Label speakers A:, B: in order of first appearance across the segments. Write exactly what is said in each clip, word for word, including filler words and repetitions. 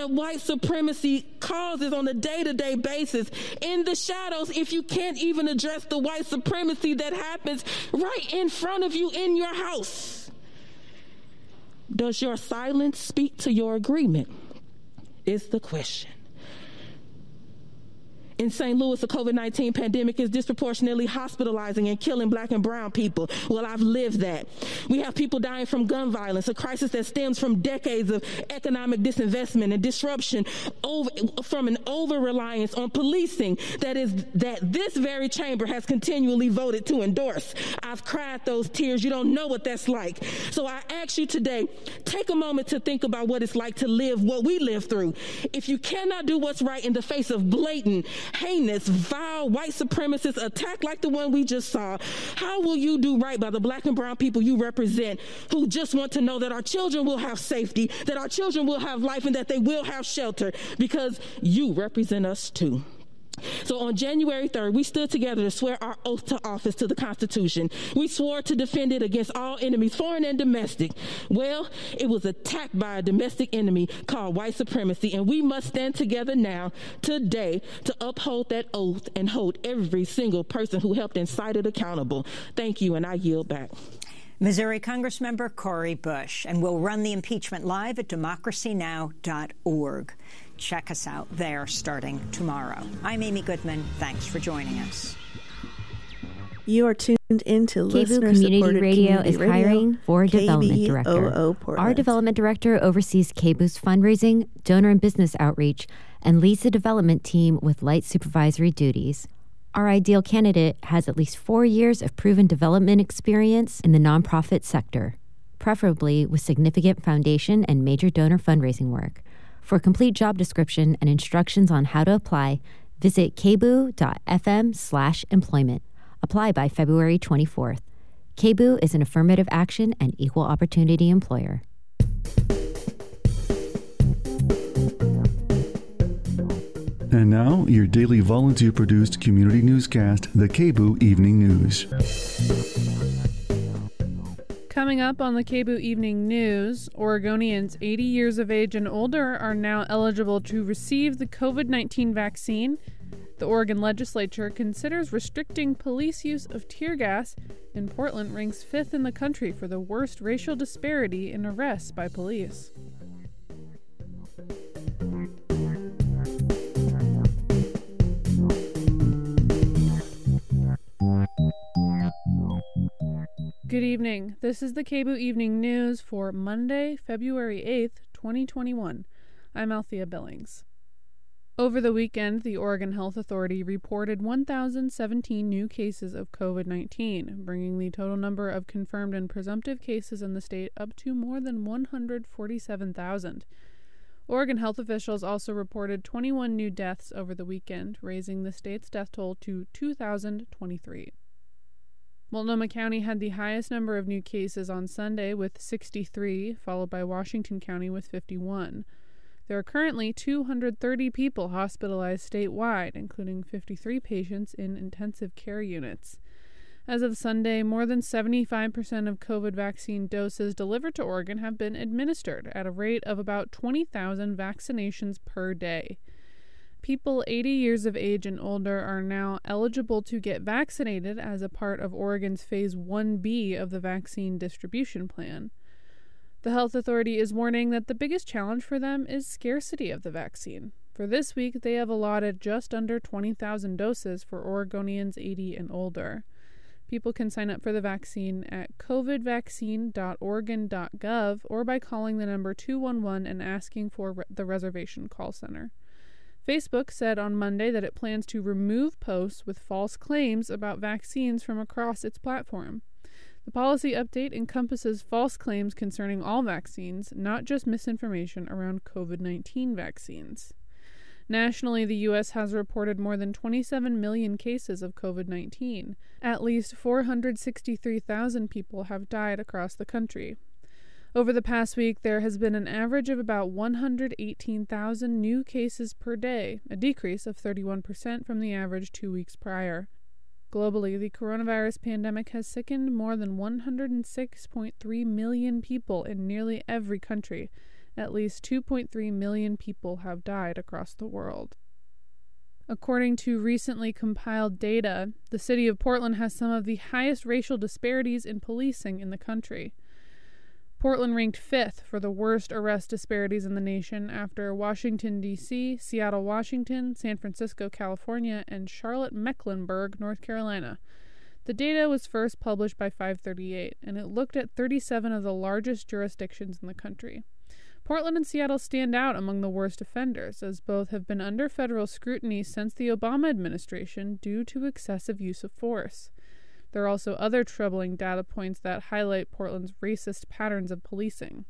A: that white supremacy causes on a day-to-day basis in the shadows if you can't even address the white supremacy that happens right in front of you in your house? Does your silence speak to your agreement? Is the question. In Saint Louis, the COVID nineteen pandemic is disproportionately hospitalizing and killing black and brown people. Well, I've lived that. We have people dying from gun violence, a crisis that stems from decades of economic disinvestment and disruption over, from an over-reliance on policing that is that this very chamber has continually voted to endorse. I've cried those tears. You don't know what that's like. So I ask you today, take a moment to think about what it's like to live what we live through. If you cannot do what's right in the face of blatant, heinous, vile, white supremacist attack like the one we just saw, how will you do right by the black and brown people you represent who just want to know that our children will have safety, that our children will have life, and that they will have shelter because you represent us too? So on January third, we stood together to swear our oath to office to the Constitution. We swore to defend it against all enemies, foreign and domestic. Well, it was attacked by a domestic enemy called white supremacy, and we must stand together now, today, to uphold that oath and hold every single person who helped incite it accountable. Thank you, and I yield back.
B: Missouri Congressmember Cori Bush, and we'll run the impeachment live at democracy now dot org. Check us out there starting tomorrow. I'm Amy Goodman. Thanks for joining us.
C: You are tuned into
D: K B O Community Radio
C: community
D: is
C: radio,
D: hiring for a development director.
C: K B O O Portland.
D: Our development director oversees K B O's fundraising, donor and business outreach, and leads the development team with light supervisory duties. Our ideal candidate has at least four years of proven development experience in the nonprofit sector, preferably with significant foundation and major donor fundraising work. For a complete job description and instructions on how to apply, visit k b o dot f m slash employment. Apply by February twenty-fourth. K B O is an affirmative action and equal opportunity employer.
E: And now, your daily volunteer-produced community newscast, the K B O Evening News.
F: Coming up on the K B O Evening News, Oregonians eighty years of age and older are now eligible to receive the COVID nineteen vaccine. The Oregon legislature considers restricting police use of tear gas, and Portland ranks fifth in the country for the worst racial disparity in arrests by police. Good evening. This is the K B O Evening News for Monday, February eighth, twenty twenty-one. I'm Althea Billings. Over the weekend, the Oregon Health Authority reported one thousand seventeen new cases of COVID nineteen, bringing the total number of confirmed and presumptive cases in the state up to more than one hundred forty-seven thousand. Oregon health officials also reported twenty-one new deaths over the weekend, raising the state's death toll to two thousand twenty-three. Multnomah County had the highest number of new cases on Sunday with sixty-three, followed by Washington County with fifty-one. There are currently two hundred thirty people hospitalized statewide, including fifty-three patients in intensive care units. As of Sunday, more than seventy-five percent of COVID vaccine doses delivered to Oregon have been administered at a rate of about twenty thousand vaccinations per day. People eighty years of age and older are now eligible to get vaccinated as a part of Oregon's Phase one B of the vaccine distribution plan. The health authority is warning that the biggest challenge for them is scarcity of the vaccine. For this week, they have allotted just under twenty thousand doses for Oregonians eighty and older. People can sign up for the vaccine at covid vaccine dot oregon dot gov or by calling the number two one one and asking for re- the reservation call center. Facebook said on Monday that it plans to remove posts with false claims about vaccines from across its platform. The policy update encompasses false claims concerning all vaccines, not just misinformation around COVID nineteen vaccines. Nationally, the U S has reported more than twenty-seven million cases of COVID nineteen. At least four hundred sixty-three thousand people have died across the country. Over the past week, there has been an average of about one hundred eighteen thousand new cases per day, a decrease of thirty-one percent from the average two weeks prior. Globally, the coronavirus pandemic has sickened more than one hundred six point three million people in nearly every country, At least two point three million people have died across the world. According to recently compiled data, the city of Portland has some of the highest racial disparities in policing in the country. Portland ranked fifth for the worst arrest disparities in the nation after Washington, D C, Seattle, Washington, San Francisco, California, and Charlotte, Mecklenburg, North Carolina. The data was first published by five thirty-eight, and it looked at thirty-seven of the largest jurisdictions in the country. Portland and Seattle stand out among the worst offenders, as both have been under federal scrutiny since the Obama administration due to excessive use of force. There are also other troubling data points that highlight Portland's racist patterns of policing.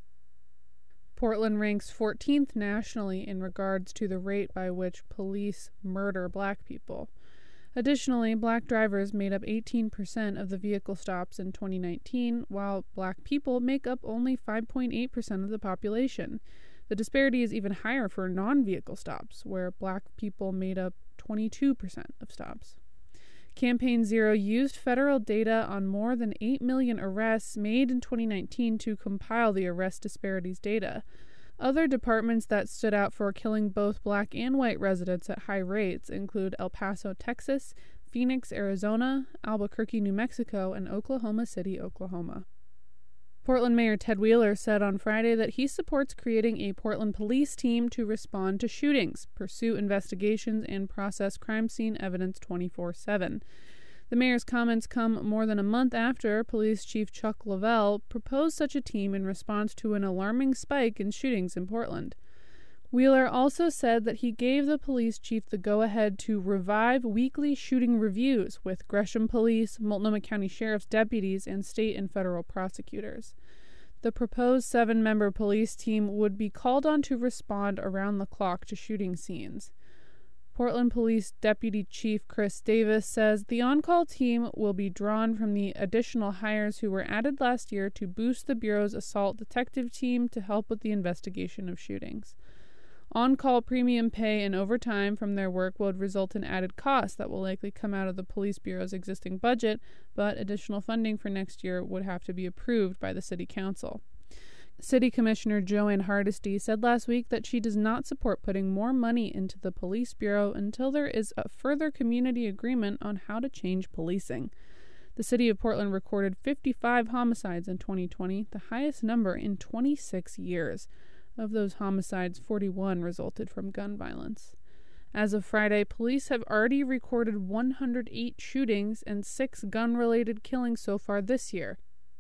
F: Portland ranks fourteenth nationally in regards to the rate by which police murder black people. Additionally, black drivers made up eighteen percent of the vehicle stops in twenty nineteen, while black people make up only five point eight percent of the population. The disparity is even higher for non-vehicle stops, where black people made up twenty-two percent of stops. Campaign Zero used federal data on more than eight million arrests made in twenty nineteen to compile the arrest disparities data. Other departments that stood out for killing both black and white residents at high rates include El Paso, Texas, Phoenix, Arizona, Albuquerque, New Mexico, and Oklahoma City, Oklahoma. Portland Mayor Ted Wheeler said on Friday that he supports creating a Portland police team to respond to shootings, pursue investigations, and process crime scene evidence twenty-four seven. The mayor's comments come more than a month after Police Chief Chuck Lavelle proposed such a team in response to an alarming spike in shootings in Portland. Wheeler also said that he gave the police chief the go-ahead to revive weekly shooting reviews with Gresham Police, Multnomah County Sheriff's deputies, and state and federal prosecutors. The proposed seven-member police team would be called on to respond around the clock to shooting scenes. Portland Police Deputy Chief Chris Davis says the on-call team will be drawn from the additional hires who were added last year to boost the Bureau's assault detective team to help with the investigation of shootings. On-call premium pay and overtime from their work would result in added costs that will likely come out of the Police Bureau's existing budget, but additional funding for next year would have to be approved by the City Council. City Commissioner Joanne Hardesty said last week that she does not support putting more money into the Police Bureau until there is a further community agreement on how to change policing. The city of Portland recorded fifty-five homicides in twenty twenty, the highest number in twenty-six years. Of those homicides, forty-one resulted from gun violence. As of Friday, police have already recorded one hundred eight shootings and six gun-related killings so far this year.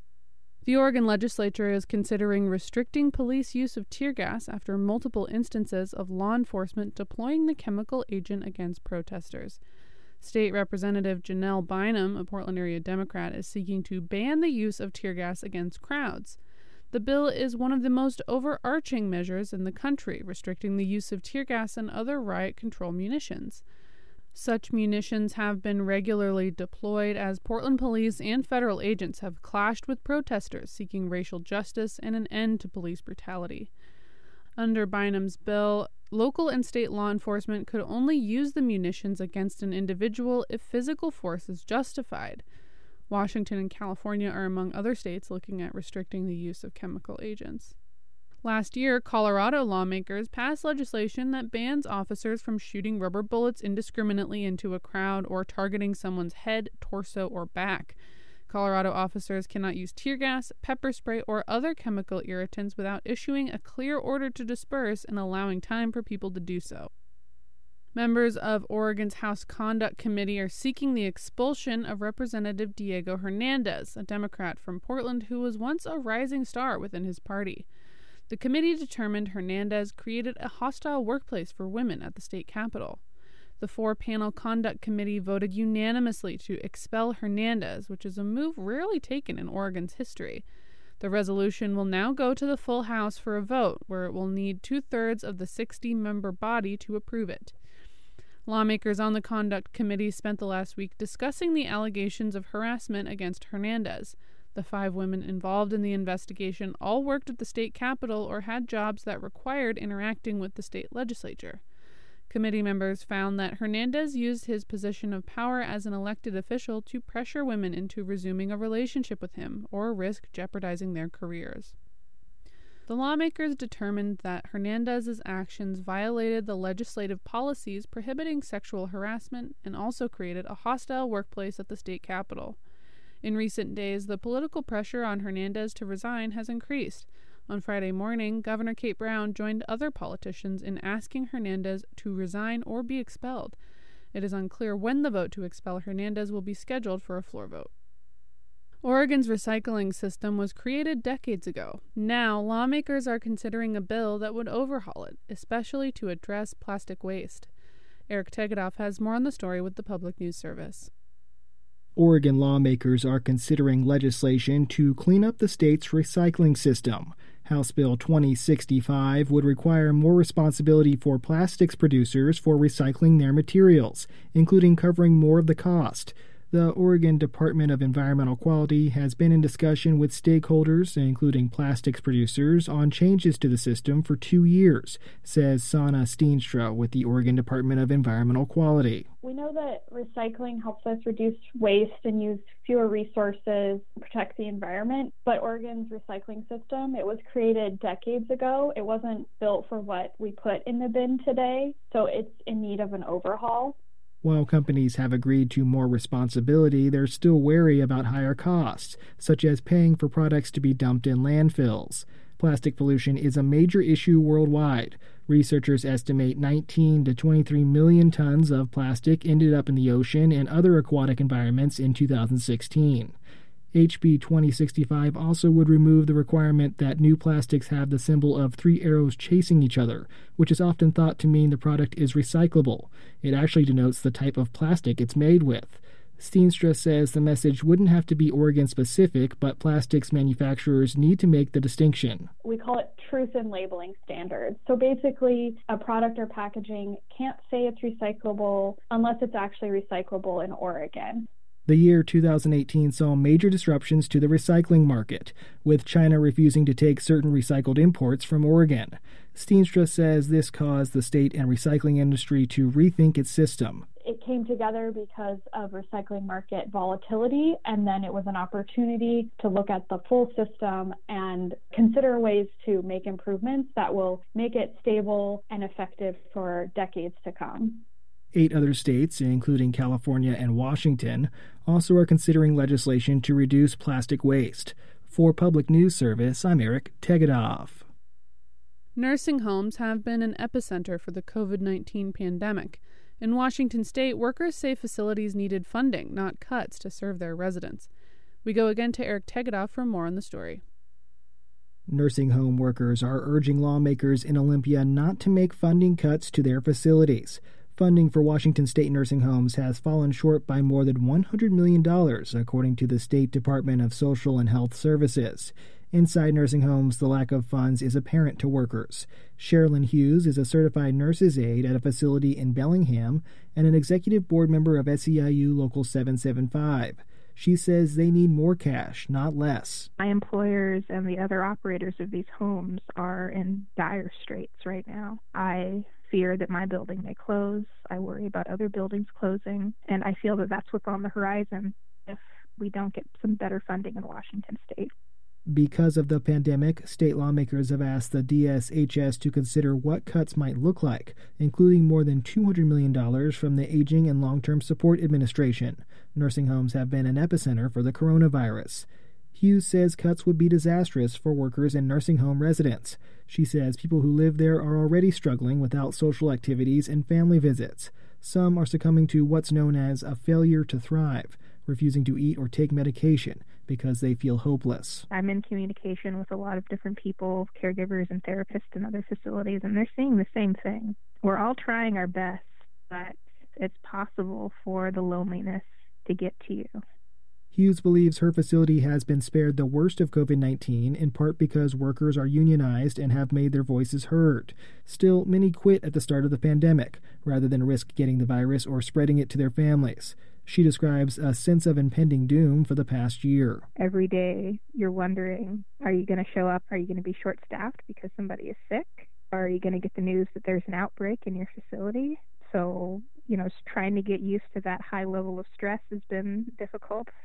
F: The Oregon legislature is considering restricting police use of tear gas after multiple instances of law enforcement deploying the chemical agent against protesters. State Representative Janelle Bynum, a Portland area Democrat, is seeking to ban the use of tear gas against crowds. The bill is one of the most overarching measures in the country, restricting the use of tear gas and other riot control munitions. Such munitions have been regularly deployed as Portland police and federal agents have clashed with protesters seeking racial justice and an end to police brutality. Under Bynum's bill, local and state law enforcement could only use the munitions against an individual if physical force is justified. Washington and California are among other states looking at restricting the use of chemical agents. Last year, Colorado lawmakers passed legislation that bans officers from shooting rubber bullets indiscriminately into a crowd or targeting someone's head, torso, or back. Colorado officers cannot use tear gas, pepper spray, or other chemical irritants without issuing a clear order to disperse and allowing time for people to do so. Members of Oregon's House Conduct Committee are seeking the expulsion of Representative Diego Hernandez, a Democrat from Portland who was once a rising star within his party. The committee determined Hernandez created a hostile workplace for women at the state capitol. The four-panel conduct committee voted unanimously to expel Hernandez, which is a move rarely taken in Oregon's history. The resolution will now go to the full House for a vote, where it will need two-thirds of the sixty-member body to approve it. Lawmakers on the conduct committee spent the last week discussing the allegations of harassment against Hernandez. The five women involved in the investigation all worked at the state capitol or had jobs that required interacting with the state legislature. Committee members found that Hernandez used his position of power as an elected official to pressure women into resuming a relationship with him or risk jeopardizing their careers. The lawmakers determined that Hernandez's actions violated the legislative policies prohibiting sexual harassment and also created a hostile workplace at the state capitol. In recent days, the political pressure on Hernandez to resign has increased. On Friday morning, Governor Kate Brown joined other politicians in asking Hernandez to resign or be expelled. It is unclear when the vote to expel Hernandez will be scheduled for a floor vote. Oregon's recycling system was created decades ago. Now, lawmakers are considering a bill that would overhaul it, especially to address plastic waste. Eric Tegedoff has more on the story with the Public News Service.
G: Oregon lawmakers are considering legislation to clean up the state's recycling system. House Bill twenty sixty-five would require more responsibility for plastics producers for recycling their materials, including covering more of the cost. The Oregon Department of Environmental Quality has been in discussion with stakeholders, including plastics producers, on changes to the system for two years, says Sana Steenstra with the Oregon Department of Environmental Quality.
H: We know that recycling helps us reduce waste and use fewer resources, protect the environment, but Oregon's recycling system, it was created decades ago. It wasn't built for what we put in the bin today, so it's in need of an overhaul.
G: While companies have agreed to more responsibility, they're still wary about higher costs, such as paying for products to be dumped in landfills. Plastic pollution is a major issue worldwide. Researchers estimate nineteen to twenty-three million tons of plastic ended up in the ocean and other aquatic environments in two thousand sixteen. H B twenty sixty-five also would remove the requirement that new plastics have the symbol of three arrows chasing each other, which is often thought to mean the product is recyclable. It actually denotes the type of plastic it's made with. Steenstra says the message wouldn't have to be Oregon-specific, but plastics manufacturers need to make the distinction.
H: We call it truth in labeling standards. So basically, a product or packaging can't say it's recyclable unless it's actually recyclable in Oregon.
G: The year two thousand eighteen saw major disruptions to the recycling market, with China refusing to take certain recycled imports from Oregon. Steenstra says this caused the state and recycling industry to rethink its system.
H: It came together because of recycling market volatility, and then it was an opportunity to look at the full system and consider ways to make improvements that will make it stable and effective for decades to come.
G: Eight other states, including California and Washington, also are considering legislation to reduce plastic waste. For Public News Service, I'm Eric Tegedoff.
F: Nursing homes have been an epicenter for the covid nineteen pandemic. In Washington state, workers say facilities needed funding, not cuts, to serve their residents. We go again to Eric Tegedoff for more on the story.
G: Nursing home workers are urging lawmakers in Olympia not to make funding cuts to their facilities. Funding for Washington state nursing homes has fallen short by more than one hundred million dollars, according to the State Department of Social and Health Services. Inside nursing homes, the lack of funds is apparent to workers. Sherilyn Hughes is a certified nurse's aide at a facility in Bellingham and an executive board member of S E I U Local seven seventy-five. She says they need more cash, not less.
I: My employers and the other operators of these homes are in dire straits right now. I fear that my building may close. I worry about other buildings closing, and I feel that that's what's on the horizon if we don't get some better funding in Washington state.
G: Because of the pandemic, state lawmakers have asked the D S H S to consider what cuts might look like, including more than two hundred million dollars from the Aging and Long-Term Support Administration. Nursing homes have been an epicenter for the coronavirus. Hughes says cuts would be disastrous for workers and nursing home residents. She says people who live there are already struggling without social activities and family visits. Some are succumbing to what's known as a failure to thrive, refusing to eat or take medication because they feel hopeless.
I: I'm in communication with a lot of different people, caregivers and therapists in other facilities, and they're seeing the same thing. We're all trying our best, but it's possible for the loneliness to get to you.
G: Hughes believes her facility has been spared the worst of covid nineteen, in part because workers are unionized and have made their voices heard. Still, many quit at the start of the pandemic, rather than risk getting the virus or spreading it to their families. She describes a sense of impending doom for the past year.
I: Every day you're wondering, are you going to show up? Are you going to be short-staffed because somebody is sick? Are you going to get the news that there's an outbreak in your facility? So, you know, trying to get used to that high level of stress has been difficult.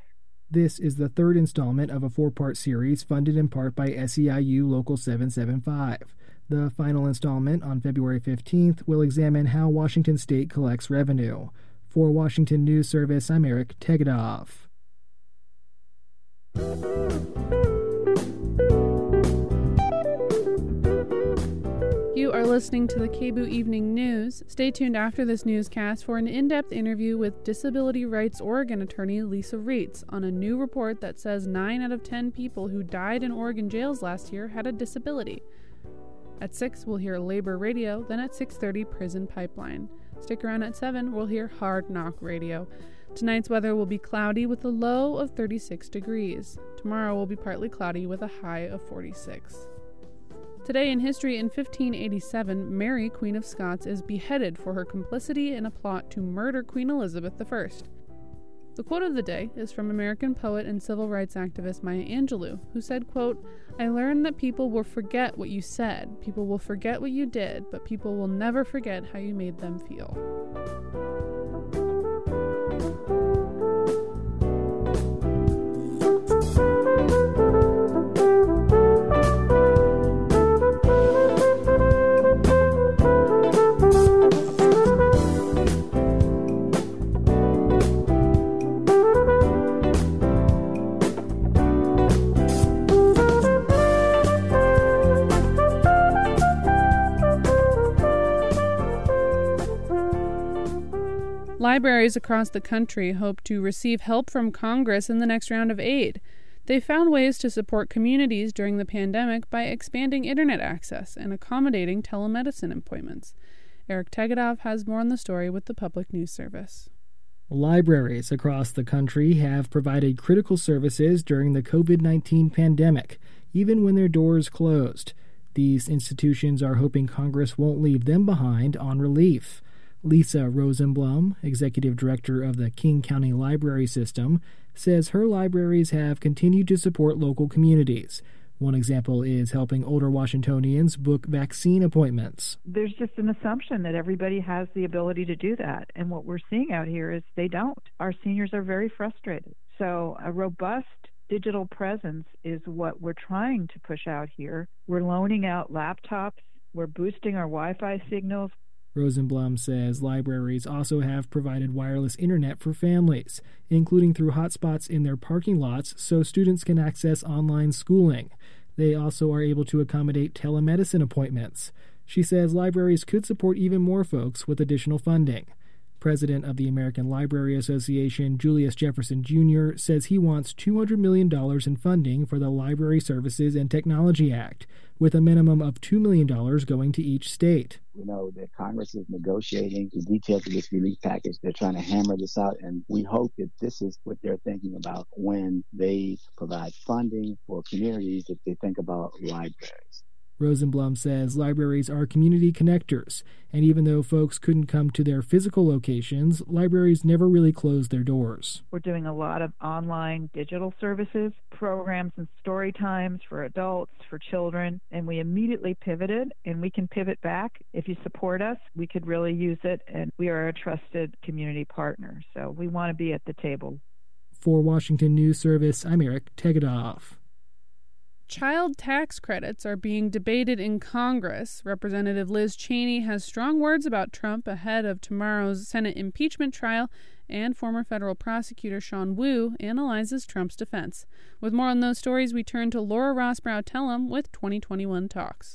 G: This is the third installment of a four-part series funded in part by S E I U Local seven seventy-five. The final installment, on February fifteenth, will examine how Washington State collects revenue. For Washington News Service, I'm Eric Tegedoff.
F: You are listening to the K B O O Evening News. Stay tuned after this newscast for an in-depth interview with Disability Rights Oregon attorney Lisa Reitz on a new report that says nine out of ten people who died in Oregon jails last year had a disability. At six, we'll hear Labor Radio, then at six thirty, Prison Pipeline. Stick around at seven, we'll hear Hard Knock Radio. Tonight's weather will be cloudy with a low of thirty-six degrees. Tomorrow will be partly cloudy with a high of forty-six. Today in history, in fifteen eighty-seven, Mary, Queen of Scots, is beheaded for her complicity in a plot to murder Queen Elizabeth the First. The quote of the day is from American poet and civil rights activist Maya Angelou, who said, quote, "I learned that people will forget what you said, people will forget what you did, but people will never forget how you made them feel." Libraries across the country hope to receive help from Congress in the next round of aid. They found ways to support communities during the pandemic by expanding internet access and accommodating telemedicine appointments. Eric Tegedoff has more on the story with the Public News Service.
G: Libraries across the country have provided critical services during the covid nineteen pandemic, even when their doors closed. These institutions are hoping Congress won't leave them behind on relief. Lisa Rosenblum, executive director of the King County Library System, says her libraries have continued to support local communities. One example is helping older Washingtonians book vaccine appointments.
J: There's just an assumption that everybody has the ability to do that, and what we're seeing out here is they don't. Our seniors are very frustrated. So a robust digital presence is what we're trying to push out here. We're loaning out laptops. We're boosting our Wi-Fi signals.
G: Rosenblum says libraries also have provided wireless internet for families, including through hotspots in their parking lots so students can access online schooling. They also are able to accommodate telemedicine appointments. She says libraries could support even more folks with additional funding. President of the American Library Association, Julius Jefferson Junior, says he wants two hundred million dollars in funding for the Library Services and Technology Act, with a minimum of two million dollars going to each state.
K: We know that Congress is negotiating the details of this relief package. They're trying to hammer this out, and we hope that this is what they're thinking about when they provide funding for communities that they think about libraries.
G: Rosenblum says libraries are community connectors, and even though folks couldn't come to their physical locations, libraries never really closed their doors.
J: We're doing a lot of online digital services, programs and story times for adults, for children, and we immediately pivoted, and we can pivot back. If you support us, we could really use it, and we are a trusted community partner, so we want to be at the table.
G: For Washington News Service, I'm Eric Tegedoff.
F: Child tax credits are being debated in Congress. Representative Liz Cheney has strong words about Trump ahead of tomorrow's Senate impeachment trial, and former federal prosecutor Sean Wu analyzes Trump's defense. With more on those stories, we turn to Laura Rosbrow-Telem with twenty twenty-one Talks.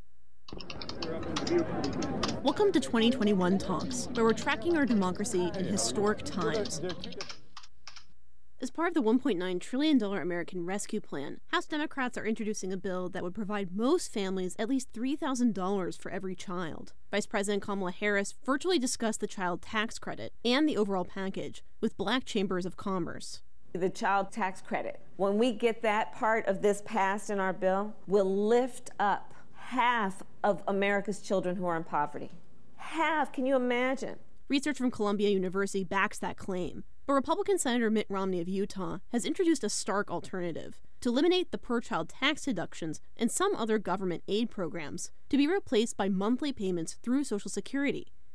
L: Welcome to twenty twenty-one Talks, where we're tracking our democracy in historic times. As part of the one point nine trillion dollars American Rescue Plan, House Democrats are introducing a bill that would provide most families at least three thousand dollars for every child. Vice President Kamala Harris virtually discussed the child tax credit and the overall package with Black Chambers of Commerce.
M: The child tax credit, when we get that part of this passed in our bill, will lift up half of America's children who are in poverty. Half, can you imagine?
L: Research from Columbia University backs that claim. But Republican Senator Mitt Romney of Utah has introduced a stark alternative to eliminate the per-child tax deductions and some other government aid programs to be replaced by monthly payments through Social Security.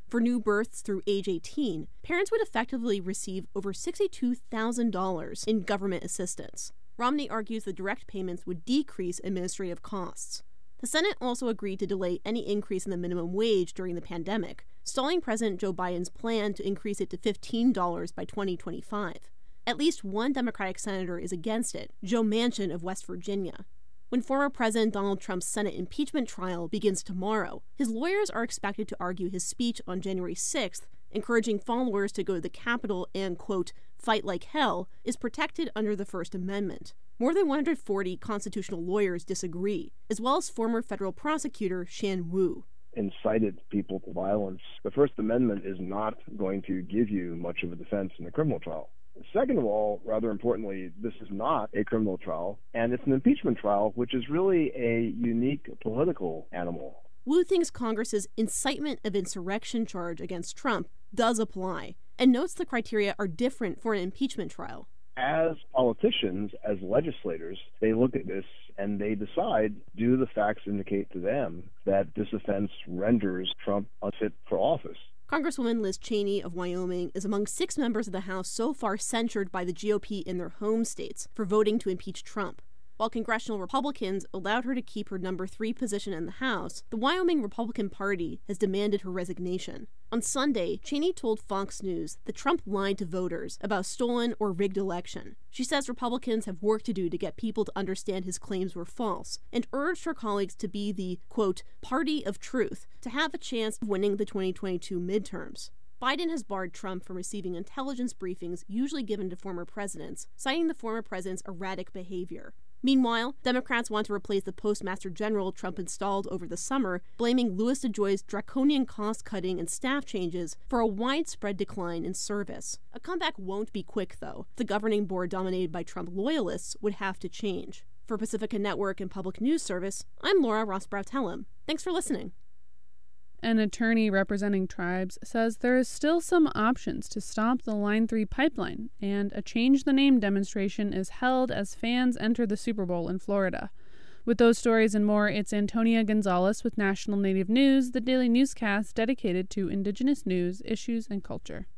L: For new births through age eighteen, parents would effectively receive over sixty-two thousand dollars in government assistance. Romney argues the direct payments would decrease administrative costs. The Senate also agreed to delay any increase in the minimum wage during the pandemic, stalling President Joe Biden's plan to increase it to fifteen dollars by twenty twenty-five. At least one Democratic senator is against it, Joe Manchin of West Virginia. When former President Donald Trump's Senate impeachment trial begins tomorrow, his lawyers are expected to argue his speech on January sixth, encouraging followers to go to the Capitol and, quote, fight like hell, is protected under the First Amendment. More than one hundred forty constitutional lawyers disagree, as well as former federal prosecutor Shan Wu.
N: Incited people to violence. The First Amendment is not going to give you much of a defense in a criminal trial. Second of all, rather importantly, this is not a criminal trial, and it's an impeachment trial, which is really a unique political animal.
L: Wu thinks Congress's incitement of insurrection charge against Trump does apply, and notes the criteria are different for an impeachment trial.
N: As politicians, as legislators, they look at this and they decide, do the facts indicate to them that this offense renders Trump unfit for office?
L: Congresswoman Liz Cheney of Wyoming is among six members of the House so far censured by the G O P in their home states for voting to impeach Trump. While congressional Republicans allowed her to keep her number three position in the House, the Wyoming Republican Party has demanded her resignation. On Sunday, Cheney told Fox News that Trump lied to voters about a stolen or rigged election. She says Republicans have work to do to get people to understand his claims were false, and urged her colleagues to be the, quote, party of truth, to have a chance of winning the twenty twenty-two midterms. Biden has barred Trump from receiving intelligence briefings usually given to former presidents, citing the former president's erratic behavior. Meanwhile, Democrats want to replace the postmaster general Trump installed over the summer, blaming Louis DeJoy's draconian cost-cutting and staff changes for a widespread decline in service. A comeback won't be quick, though. The governing board dominated by Trump loyalists would have to change. For Pacifica Network and Public News Service, I'm Laura Rosbrow-Telem. Thanks for listening.
F: An attorney representing tribes says there is still some options to stop the Line three pipeline, and a Change the Name demonstration is held as fans enter the Super Bowl in Florida. With those stories and more, it's Antonia Gonzalez with National Native News, the daily newscast dedicated to Indigenous news, issues, and culture.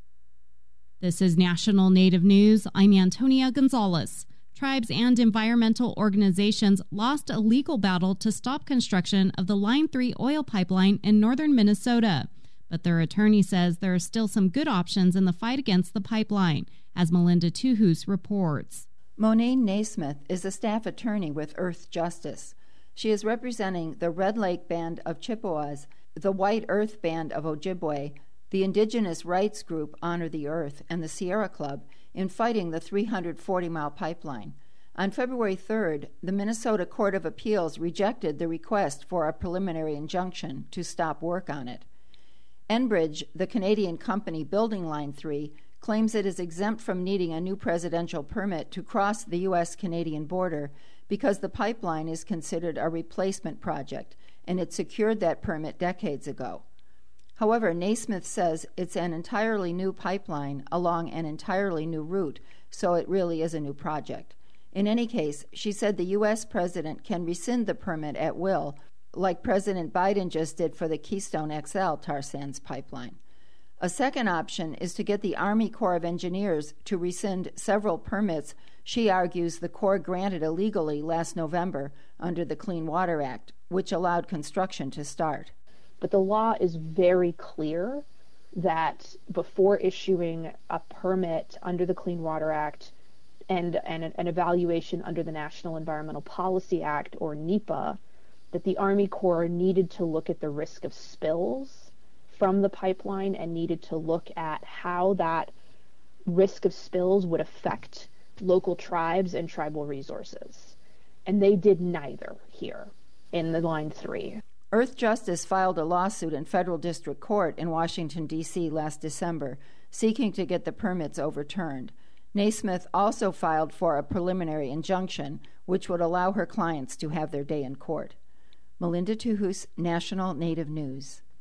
O: This is National Native News. I'm Antonia Gonzalez. Tribes and environmental organizations lost a legal battle to stop construction of the Line three oil pipeline in northern Minnesota. But their attorney says there are still some good options in the fight against the pipeline, as Melinda Tuhus reports.
P: Monane Naismith is a staff attorney with Earth Justice. She is representing the Red Lake Band of Chippewas, the White Earth Band of Ojibwe, the Indigenous Rights Group Honor the Earth, and the Sierra Club in fighting the three hundred forty mile pipeline. On February third, the Minnesota Court of Appeals rejected the request for a preliminary injunction to stop work on it. Enbridge, the Canadian company building Line three, claims it is exempt from needing a new presidential permit to cross the U S Canadian border because the pipeline is considered a replacement project, and it secured that permit decades ago. However, Naismith says it's an entirely new pipeline along an entirely new route, so it really is a new project. In any case, she said the U S president can rescind the permit at will, like President Biden just did for the Keystone X L tar sands pipeline. A second option is to get the Army Corps of Engineers to rescind several permits she argues the Corps granted illegally last November under the Clean Water Act, which allowed construction to start.
Q: But the law is very clear that before issuing a permit under the Clean Water Act and, and an evaluation under the National Environmental Policy Act, or NEPA, that the Army Corps needed to look at the risk of spills from the pipeline and needed to look at how that risk of spills would affect local tribes and tribal resources. And they did neither here in the Line three.
P: Earth Justice filed a lawsuit in federal district court in Washington, D C last December, seeking to get the permits overturned. Naismith also filed for a preliminary injunction, which would allow her clients to have their day in court. Melinda Tuhus, National Native News.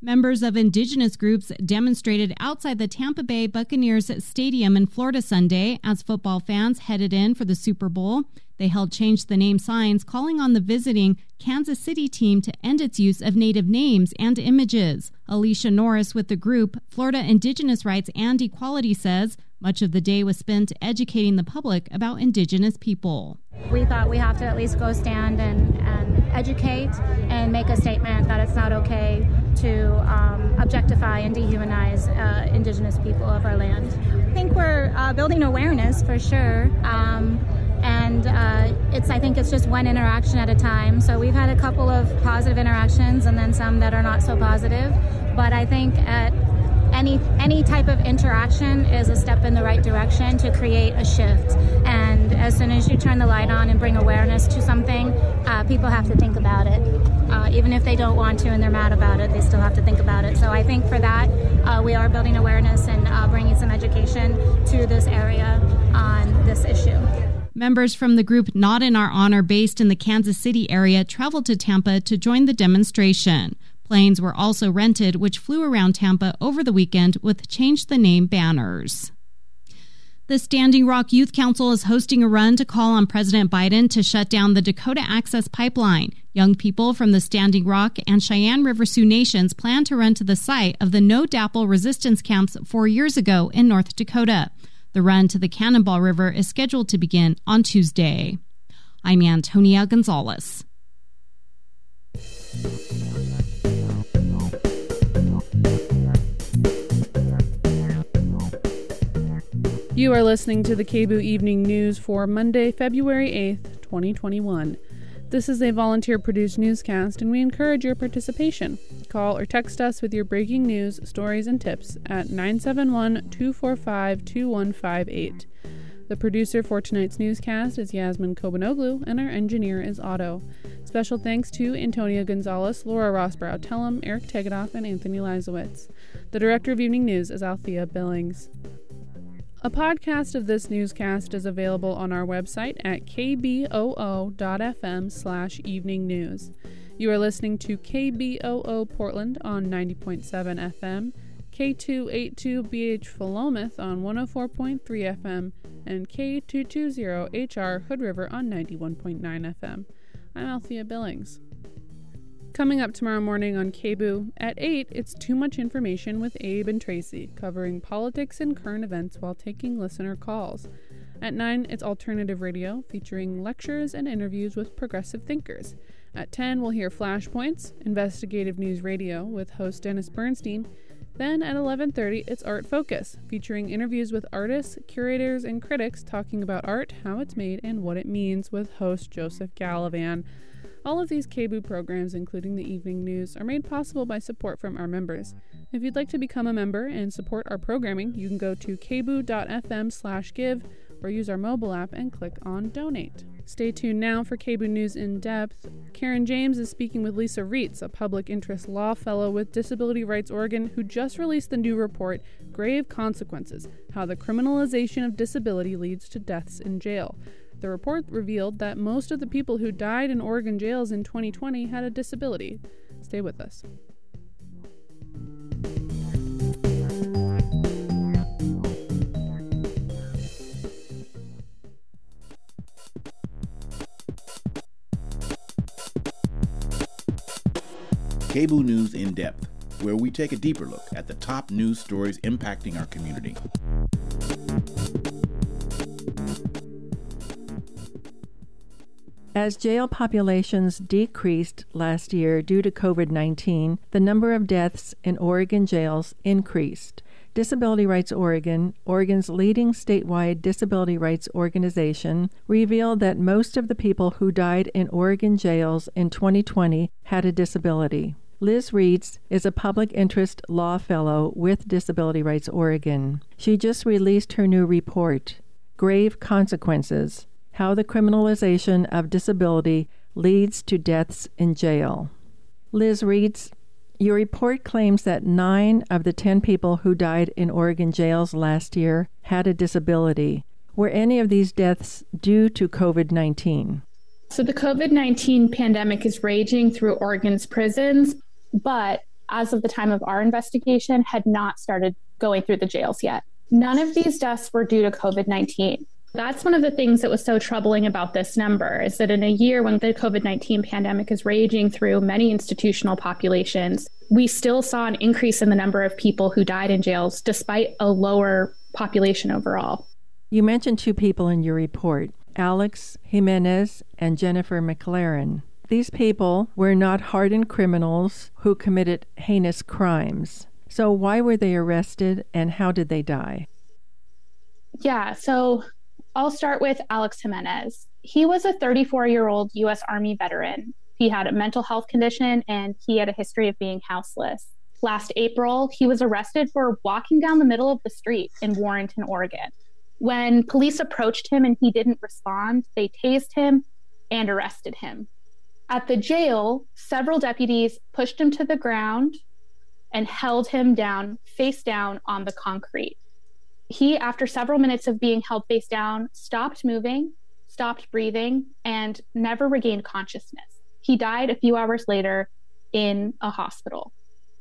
O: Members of indigenous groups demonstrated outside the Tampa Bay Buccaneers Stadium in Florida Sunday as football fans headed in for the Super Bowl. They held Change the Name signs calling on the visiting Kansas City team to end its use of Native names and images. Alicia Norris with the group Florida Indigenous Rights and Equality says much of the day was spent educating the public about Indigenous people.
R: We thought we have to at least go stand and, and educate and make a statement that it's not okay to um, objectify and dehumanize uh, Indigenous people of our land. I think we're uh, building awareness for sure. Um, and uh, it's I think it's just one interaction at a time. So we've had a couple of positive interactions and then some that are not so positive. But I think at Any any type of interaction is a step in the right direction to create a shift. And as soon as you turn the light on and bring awareness to something, uh, people have to think about it. Uh, even if they don't want to and they're mad about it, they still have to think about it. So I think for that, uh, we are building awareness and uh, bringing some education to this area on this issue.
O: Members from the group Not in Our Honor, based in the Kansas City area, traveled to Tampa to join the demonstration. Planes were also rented, which flew around Tampa over the weekend with Change the Name banners. The Standing Rock Youth Council is hosting a run to call on President Biden to shut down the Dakota Access Pipeline. Young people from the Standing Rock and Cheyenne River Sioux Nations plan to run to the site of the No Dapple resistance camps four years ago in North Dakota. The run to the Cannonball River is scheduled to begin on Tuesday. I'm Antonia Gonzalez.
F: You are listening to the K B O O Evening News for Monday, February eighth, twenty twenty-one. This is a volunteer-produced newscast, and we encourage your participation. Call or text us with your breaking news, stories, and tips at nine seven one, two four five, two one five eight. The producer for tonight's newscast is Yasmin Kobanoglu, and our engineer is Otto. Special thanks to Antonia Gonzalez, Laura Rossbrow-Tellum, Eric Tegedoff, and Anthony Leisowitz. The director of Evening News is Althea Billings. A podcast of this newscast is available on our website at k b o o dot f m slash evening news. You are listening to K B O O Portland on ninety point seven F M, K two eighty-two B H Philomath on one oh four point three F M, and K two twenty H R Hood River on ninety-one point nine F M. I'm Althea Billings. Coming up tomorrow morning on K B O O, at eight, it's Too Much Information with Abe and Tracy, covering politics and current events while taking listener calls. At nine, it's Alternative Radio, featuring lectures and interviews with progressive thinkers. At ten, we'll hear Flashpoints, Investigative News Radio, with host Dennis Bernstein. Then at eleven thirty, it's Art Focus, featuring interviews with artists, curators, and critics talking about art, how it's made, and what it means, with host Joseph Gallivan. All of these K B O O programs, including the evening news, are made possible by support from our members. If you'd like to become a member and support our programming, you can go to k b o o dot f m slash give or use our mobile app and click on Donate. Stay tuned now for K B O O News in Depth. Karen James is speaking with Lisa Reitz, a public interest law fellow with Disability Rights Oregon, who just released the new report, Grave Consequences: How the Criminalization of Disability Leads to Deaths in Jail. The report revealed that most of the people who died in Oregon jails in twenty twenty had a disability. Stay with us.
S: K B O O News in Depth, where we take a deeper look at the top news stories impacting our community.
T: As jail populations decreased last year due to covid nineteen, the number of deaths in Oregon jails increased. Disability Rights Oregon, Oregon's leading statewide disability rights organization, revealed that most of the people who died in Oregon jails in twenty twenty had a disability. Liz Reitz is a public interest law fellow with Disability Rights Oregon. She just released her new report, Grave Consequences: How the Criminalization of Disability Leads to Deaths in Jail. Liz Reitz, your report claims that nine of the ten people who died in Oregon jails last year had a disability. Were any of these deaths due to covid nineteen?
U: So the covid nineteen pandemic is raging through Oregon's prisons, but as of the time of our investigation, had not started going through the jails yet. None of these deaths were due to COVID nineteen. That's one of the things that was so troubling about this number, is that in a year when the COVID nineteen pandemic is raging through many institutional populations, we still saw an increase in the number of people who died in jails despite a lower population overall.
T: You mentioned two people in your report, Alex Jimenez and Jennifer McLaren. These people were not hardened criminals who committed heinous crimes. So why were they arrested and how did they die?
U: Yeah, so I'll start with Alex Jimenez. He was a thirty-four-year-old U S Army veteran. He had a mental health condition and he had a history of being houseless. Last April, he was arrested for walking down the middle of the street in Warrenton, Oregon. When police approached him and he didn't respond, they tased him and arrested him. At the jail, several deputies pushed him to the ground and held him down, face down on the concrete. He, after several minutes of being held face down, stopped moving, stopped breathing, and never regained consciousness. He died a few hours later in a hospital.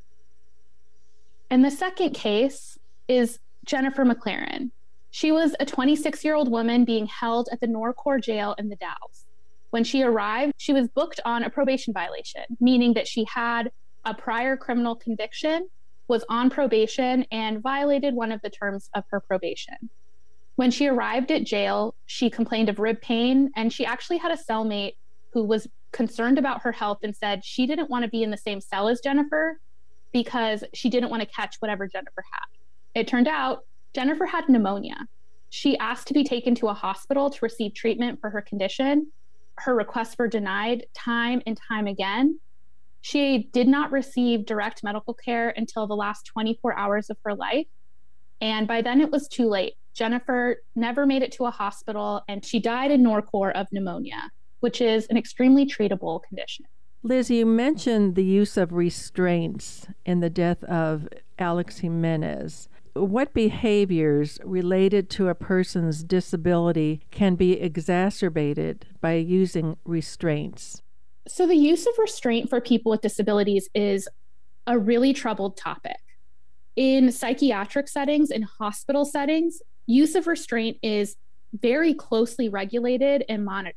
U: And the second case is Jennifer McLaren. She was a twenty-six-year-old woman being held at the Norcor jail in the Dalles. When she arrived, she was booked on a probation violation, meaning that she had a prior criminal conviction, was on probation, and violated one of the terms of her probation. When she arrived at jail, she complained of rib pain, and she actually had a cellmate who was concerned about her health and said she didn't want to be in the same cell as Jennifer because she didn't want to catch whatever Jennifer had. It turned out Jennifer had pneumonia. She asked to be taken to a hospital to receive treatment for her condition. Her requests were denied time and time again. She did not receive direct medical care until the last twenty-four hours of her life. And by then it was too late. Jennifer never made it to a hospital and she died in Norcor of pneumonia, which is an extremely treatable condition.
T: Liz, you mentioned the use of restraints in the death of Alex Jimenez. What behaviors related to a person's disability can be exacerbated by using restraints?
U: So the use of restraint for people with disabilities is a really troubled topic. In psychiatric settings, in hospital settings, use of restraint is very closely regulated and monitored.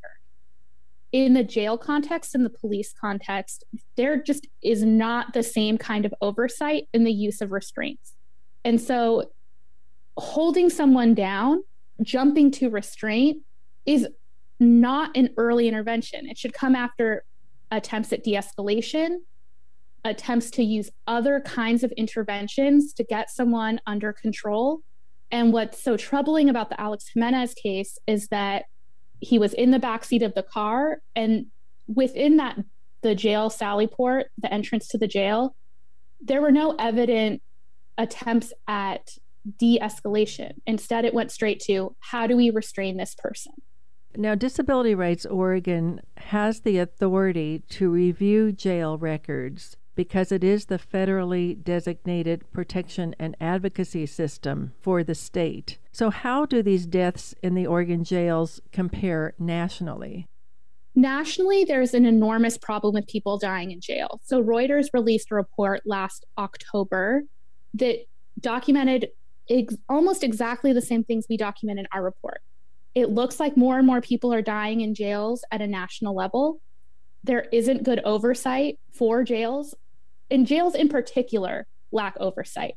U: In the jail context and the police context, there just is not the same kind of oversight in the use of restraints. And so holding someone down, jumping to restraint is not an early intervention. It should come after attempts at de-escalation, attempts to use other kinds of interventions to get someone under control. And what's so troubling about the Alex Jimenez case is that he was in the backseat of the car, and within that, the jail sally port, the entrance to the jail, there were no evident attempts at de-escalation. Instead, it went straight to, how do we restrain this person?
T: Now, Disability Rights Oregon has the authority to review jail records because it is the federally designated protection and advocacy system for the state. So how do these deaths in the Oregon jails compare nationally?
U: Nationally, there's an enormous problem with people dying in jail. So Reuters released a report last October that documented ex- almost exactly the same things we document in our report. It looks like more and more people are dying in jails at a national level. There isn't good oversight for jails, and jails in particular lack oversight.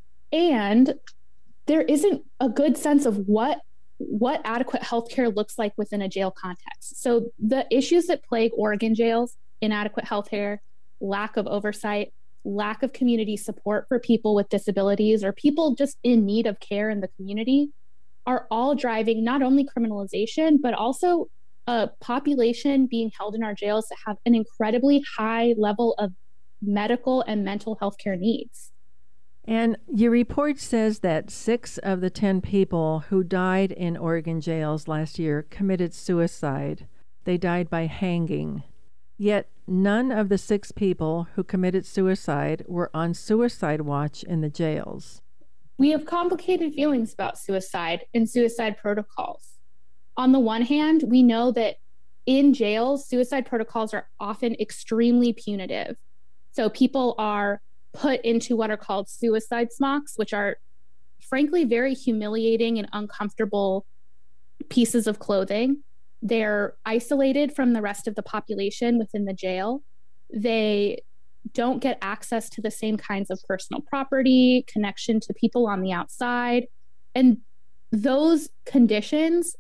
U: And there isn't a good sense of what, what adequate healthcare looks like within a jail context. So the issues that plague Oregon jails, inadequate healthcare, lack of oversight, lack of community support for people with disabilities or people just in need of care in the community, are all driving not only criminalization, but also a population being held in our jails that have an incredibly high level of medical and mental health care needs.
T: And your report says that six of the ten people who died in Oregon jails last year committed suicide. They died by hanging. Yet none of the six people who committed suicide were on suicide watch in the jails.
U: We have complicated feelings about suicide and suicide protocols. On the one hand, we know that in jails, suicide protocols are often extremely punitive. So people are put into what are called suicide smocks, which are frankly very humiliating and uncomfortable pieces of clothing. They're isolated from the rest of the population within the jail. They don't get access to the same kinds of personal property, connection to people on the outside. And those conditions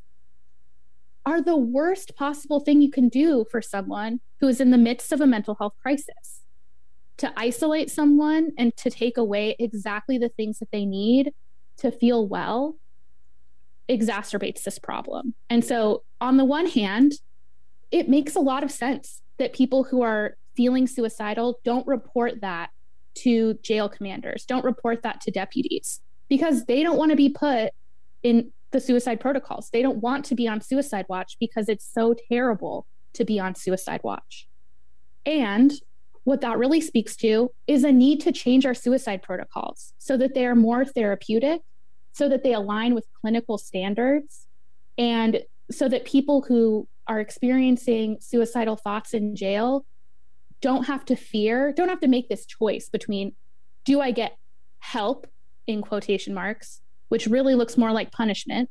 U: are the worst possible thing you can do for someone who is in the midst of a mental health crisis. To isolate someone and to take away exactly the things that they need to feel well exacerbates this problem. And so on the one hand, it makes a lot of sense that people who are feeling suicidal don't report that to jail commanders, don't report that to deputies, because they don't want to be put in the suicide protocols. They don't want to be on suicide watch because it's so terrible to be on suicide watch. And what that really speaks to is a need to change our suicide protocols so that they are more therapeutic, so that they align with clinical standards, and so that people who are experiencing suicidal thoughts in jail don't have to fear, don't have to make this choice between, do I get help, in quotation marks, which really looks more like punishment,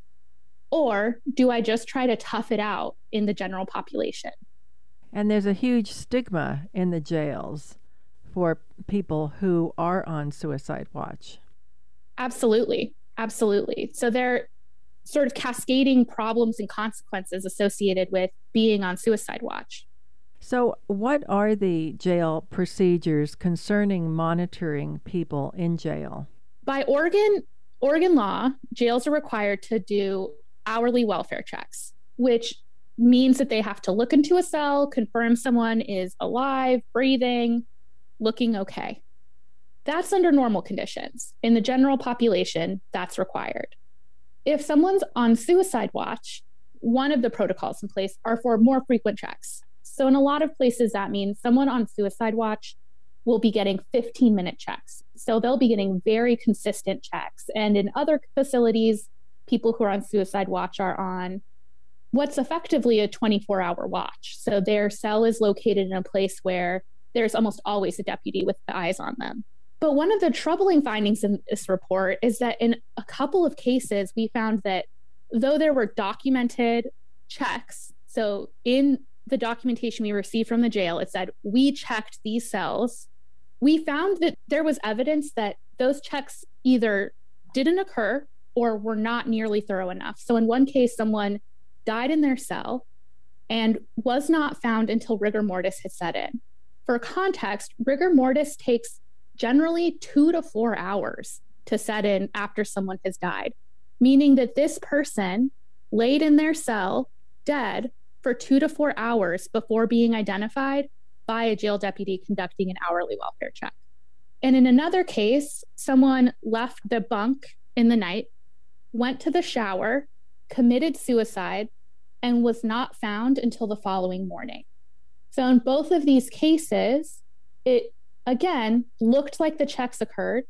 U: or do I just try to tough it out in the general population?
T: And there's a huge stigma in the jails for people who are on suicide watch.
U: Absolutely. Absolutely. So there are sort of cascading problems and consequences associated with being on suicide watch.
T: So what are the jail procedures concerning monitoring people in jail?
U: By Oregon, Oregon law, jails are required to do hourly welfare checks, which means that they have to look into a cell, confirm someone is alive, breathing, looking okay. That's under normal conditions. In the general population, that's required. If someone's on suicide watch, one of the protocols in place are for more frequent checks. So in a lot of places, that means someone on suicide watch will be getting fifteen minute checks. So they'll be getting very consistent checks. And in other facilities, people who are on suicide watch are on what's effectively a twenty-four hour watch. So their cell is located in a place where there's almost always a deputy with the eyes on them. But one of the troubling findings in this report is that in a couple of cases, we found that though there were documented checks, so in the documentation we received from the jail, it said, we checked these cells, we found that there was evidence that those checks either didn't occur or were not nearly thorough enough. So in one case, someone died in their cell and was not found until rigor mortis had set in. For context, rigor mortis takes generally two to four hours to set in after someone has died, meaning that this person laid in their cell dead for two to four hours before being identified by a jail deputy conducting an hourly welfare check. And in another case, someone left the bunk in the night, went to the shower, committed suicide, and was not found until the following morning. So in both of these cases, it again looked like the checks occurred,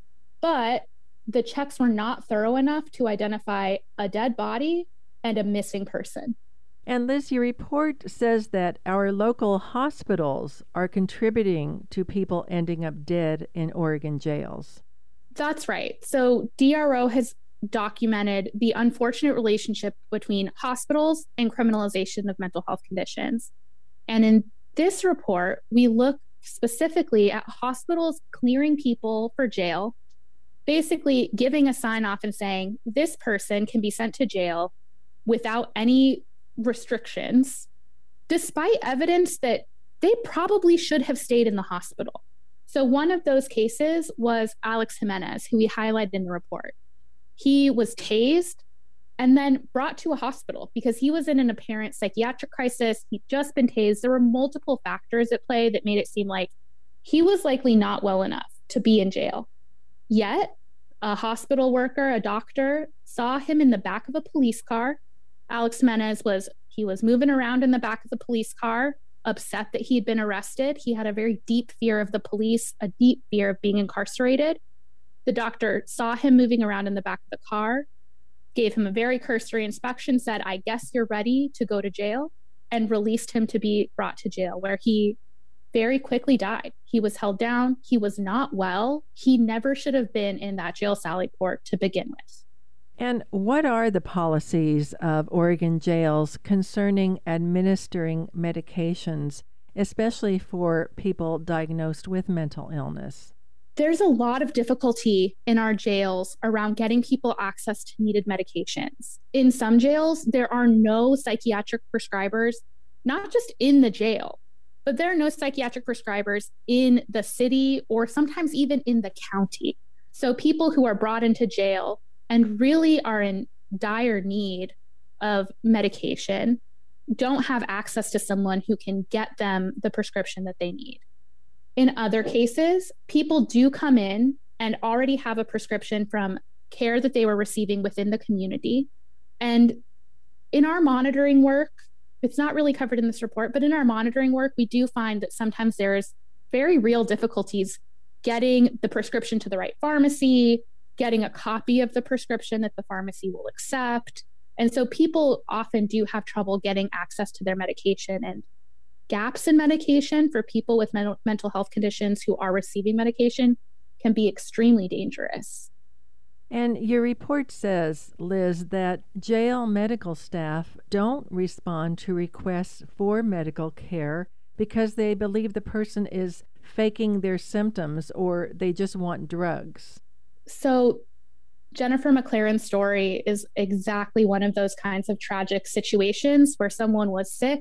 U: but the checks were not thorough enough to identify a dead body and a missing person.
T: And Liz, your report says that our local hospitals are contributing to people ending up dead in Oregon jails.
U: That's right. So D R O has documented the unfortunate relationship between hospitals and criminalization of mental health conditions. And in this report, we look specifically at hospitals clearing people for jail, basically giving a sign off and saying, this person can be sent to jail without any restrictions, despite evidence that they probably should have stayed in the hospital. So one of those cases was Alex Jimenez, who we highlighted in the report. He was tased and then brought to a hospital because he was in an apparent psychiatric crisis. He'd just been tased. There were multiple factors at play that made it seem like he was likely not well enough to be in jail. Yet, a hospital worker, a doctor, saw him in the back of a police car. Alex Jimenez was, he was moving around in the back of the police car, upset that he'd been arrested. He had a very deep fear of the police, a deep fear of being incarcerated. The doctor saw him moving around in the back of the car, gave him a very cursory inspection, said, I guess you're ready to go to jail, and released him to be brought to jail, where he very quickly died. He was held down. He was not well. He never should have been in that jail Sally Port to begin with.
T: And what are the policies of Oregon jails concerning administering medications, especially for people diagnosed with mental illness?
U: There's a lot of difficulty in our jails around getting people access to needed medications. In some jails, there are no psychiatric prescribers, not just in the jail, but there are no psychiatric prescribers in the city or sometimes even in the county. So people who are brought into jail and really are in dire need of medication don't have access to someone who can get them the prescription that they need. In other cases, people do come in and already have a prescription from care that they were receiving within the community. And in our monitoring work, it's not really covered in this report, but in our monitoring work, we do find that sometimes there's very real difficulties getting the prescription to the right pharmacy, getting a copy of the prescription that the pharmacy will accept. And so people often do have trouble getting access to their medication, and gaps in medication for people with mental, mental health conditions who are receiving medication can be extremely dangerous.
T: And your report says, Liz, that jail medical staff don't respond to requests for medical care because they believe the person is faking their symptoms or they just want drugs.
U: So Jennifer McLaren's story is exactly one of those kinds of tragic situations where someone was sick,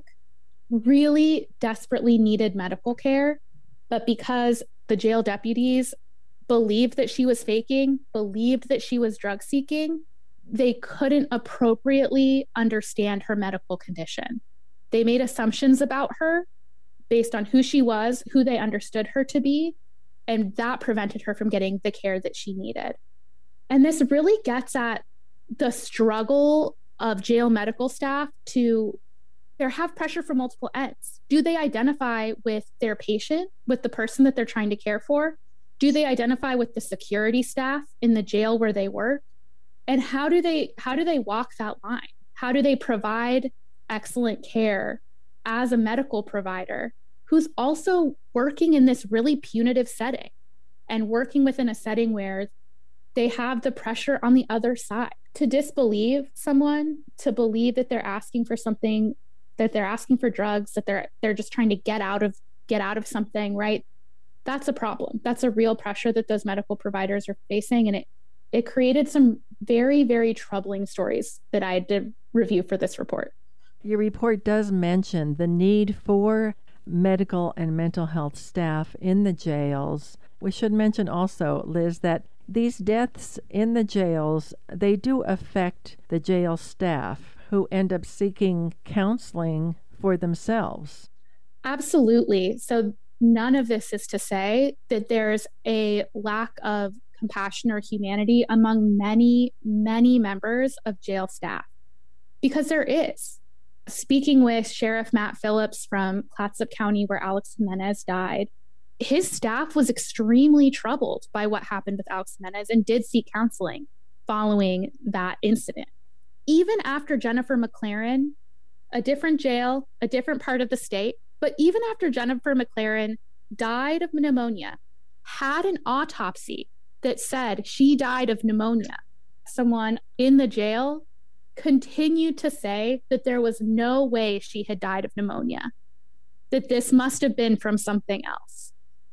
U: really desperately needed medical care, but because the jail deputies believed that she was faking, believed that she was drug seeking, they couldn't appropriately understand her medical condition. They made assumptions about her based on who she was, who they understood her to be, and that prevented her from getting the care that she needed. And this really gets at the struggle of jail medical staff to They have pressure from multiple ends. Do they identify with their patient, with the person that they're trying to care for? Do they identify with the security staff in the jail where they work? And how do they how do they walk that line? How do they provide excellent care as a medical provider who's also working in this really punitive setting and working within a setting where they have the pressure on the other side to disbelieve someone, to believe that they're asking for something, that they're asking for drugs, that they're they're just trying to get out of get out of something, right? That's a problem. That's a real pressure that those medical providers are facing. And it it created some very, very troubling stories that I did review for this report.
T: Your report does mention the need for medical and mental health staff in the jails. We should mention also, Liz, that these deaths in the jails, they do affect the jail staff who end up seeking counseling for themselves.
U: Absolutely. So none of this is to say that there's a lack of compassion or humanity among many, many members of jail staff, because there is. Speaking with Sheriff Matt Phillips from Clatsop County, where Alex Jimenez died, his staff was extremely troubled by what happened with Alex Jimenez and did seek counseling following that incident. Even after Jennifer McLaren, a different jail, a different part of the state, but even after Jennifer McLaren died of pneumonia, had an autopsy that said she died of pneumonia, someone in the jail continued to say that there was no way she had died of pneumonia, that this must have been from something else.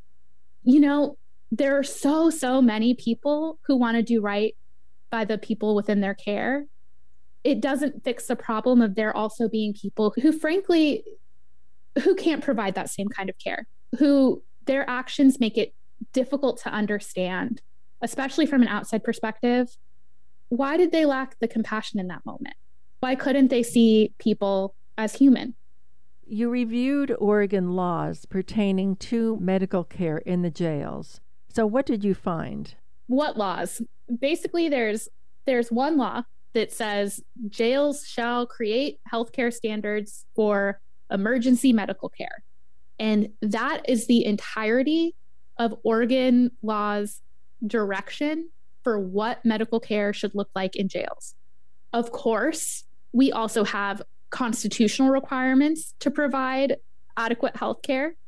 U: You know, there are so, so many people who want to do right by the people within their care. It doesn't fix the problem of there also being people who, frankly, who can't provide that same kind of care, who their actions make it difficult to understand, especially from an outside perspective. Why did they lack the compassion in that moment? Why couldn't they see people as human?
T: You reviewed Oregon laws pertaining to medical care in the jails. So what did you find?
U: What laws? Basically, there's there's one law that says jails shall create healthcare standards for emergency medical care. And that is the entirety of Oregon law's direction for what medical care should look like in jails. Of course, we also have constitutional requirements to provide adequate health care,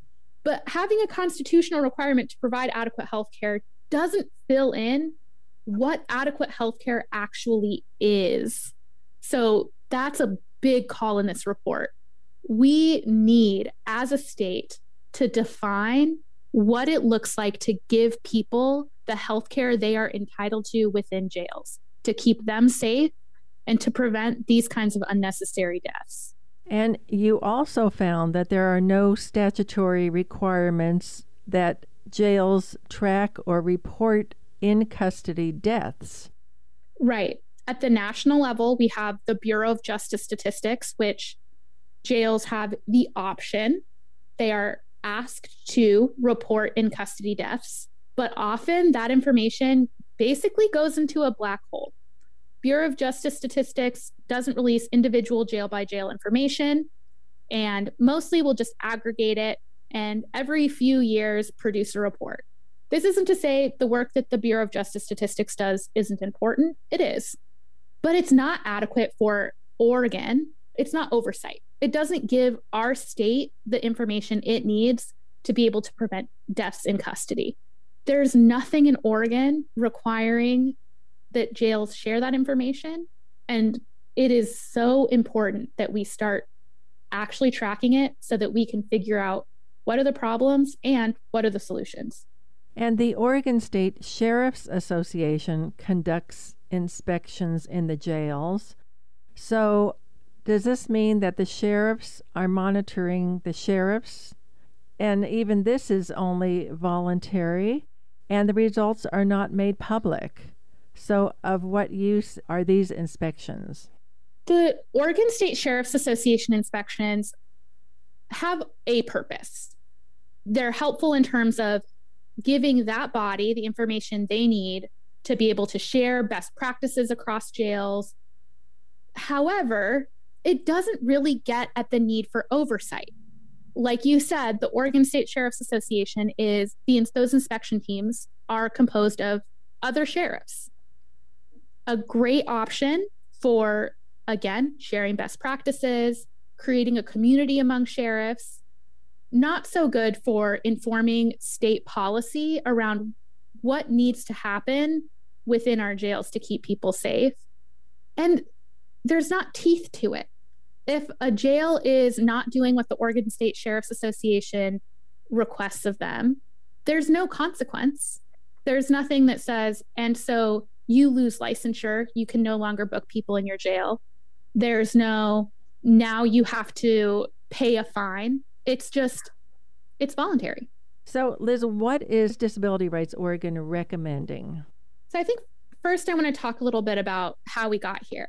U: But having a constitutional requirement to provide adequate health care doesn't fill in what adequate health care actually is. So that's a big call in this report. We need, as a state, to define what it looks like to give people the health care they are entitled to within jails, to keep them safe and to prevent these kinds of unnecessary deaths.
T: And you also found that there are no statutory requirements that jails track or report in custody deaths.
U: Right. At the national level, we have the Bureau of Justice Statistics, which jails have the option. They are asked to report in custody deaths, but often that information basically goes into a black hole. Bureau of Justice Statistics doesn't release individual jail by jail information, and mostly will just aggregate it and every few years produce a report. This isn't to say the work that the Bureau of Justice Statistics does isn't important. It is, but it's not adequate for Oregon. It's not oversight. It doesn't give our state the information it needs to be able to prevent deaths in custody. There's nothing in Oregon requiring that jails share that information. And it is so important that we start actually tracking it so that we can figure out what are the problems and what are the solutions.
T: And the Oregon State Sheriff's Association conducts inspections in the jails. So does this mean that the sheriffs are monitoring the sheriffs? And even this is only voluntary, and the results are not made public. So of what use are these inspections?
U: The Oregon State Sheriff's Association inspections have a purpose. They're helpful in terms of giving that body the information they need to be able to share best practices across jails. However, it doesn't really get at the need for oversight. Like you said, the Oregon State Sheriff's Association is, the, those inspection teams are composed of other sheriffs. A great option for, again, sharing best practices, creating a community among sheriffs. Not so good for informing state policy around what needs to happen within our jails to keep people safe. And there's not teeth to it. If a jail is not doing what the Oregon State Sheriff's Association requests of them, there's no consequence. There's nothing that says, and so you lose licensure, you can no longer book people in your jail. There's no, now you have to pay a fine. It's just, it's voluntary.
T: So Liz, what is Disability Rights Oregon recommending?
U: So I think first I want to talk a little bit about how we got here.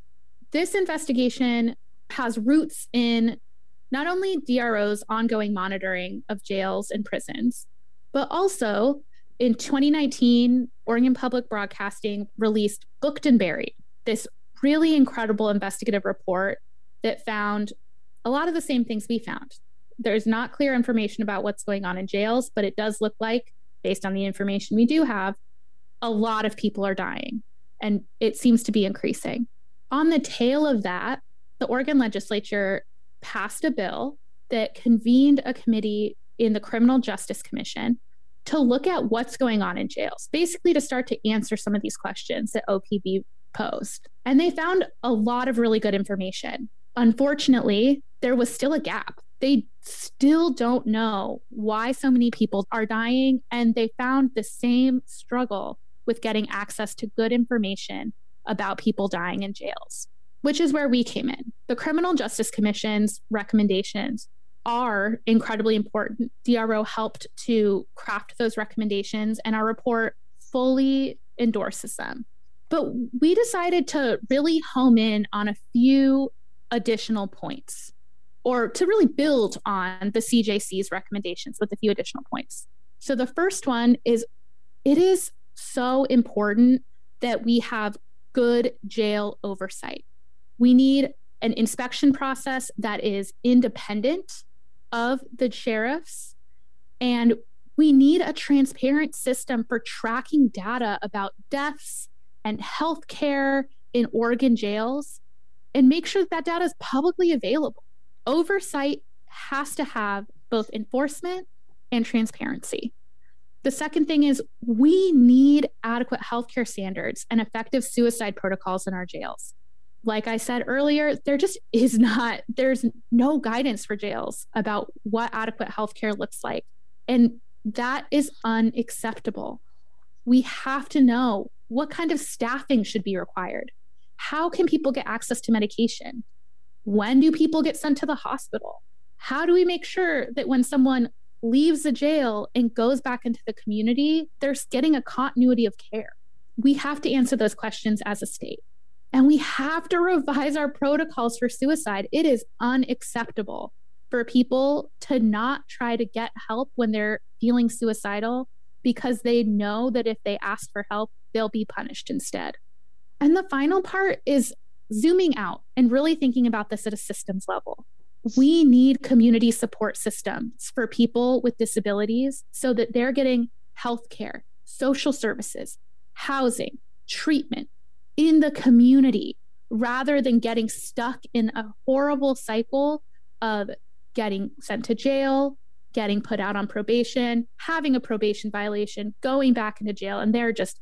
U: This investigation has roots in not only D R O's ongoing monitoring of jails and prisons, but also in twenty nineteen, Oregon Public Broadcasting released Booked and Buried, this really incredible investigative report that found a lot of the same things we found. There's not clear information about what's going on in jails, but it does look like, based on the information we do have, a lot of people are dying, and it seems to be increasing. On the tail of that, the Oregon legislature passed a bill that convened a committee in the Criminal Justice Commission to look at what's going on in jails, basically to start to answer some of these questions that O P B posed. And they found a lot of really good information. Unfortunately, there was still a gap. They still don't know why so many people are dying, and they found the same struggle with getting access to good information about people dying in jails, which is where we came in. The Criminal Justice Commission's recommendations are incredibly important. D R O helped to craft those recommendations, and our report fully endorses them. But we decided to really home in on a few additional points, or to really build on the C J C's recommendations with a few additional points. So the first one is, it is so important that we have good jail oversight. We need an inspection process that is independent of the sheriffs, and we need a transparent system for tracking data about deaths and healthcare in Oregon jails, and make sure that, that data is publicly available. Oversight has to have both enforcement and transparency. The second thing is we need adequate healthcare standards and effective suicide protocols in our jails. Like I said earlier, there just is not, there's no guidance for jails about what adequate healthcare looks like. And that is unacceptable. We have to know what kind of staffing should be required. How can people get access to medication? When do people get sent to the hospital? How do we make sure that when someone leaves the jail and goes back into the community, they're getting a continuity of care? We have to answer those questions as a state. And we have to revise our protocols for suicide. It is unacceptable for people to not try to get help when they're feeling suicidal because they know that if they ask for help, they'll be punished instead. And the final part is zooming out and really thinking about this at a systems level. We need community support systems for people with disabilities so that they're getting healthcare, social services, housing, treatment in the community, rather than getting stuck in a horrible cycle of getting sent to jail, getting put out on probation, having a probation violation, going back into jail, and they're just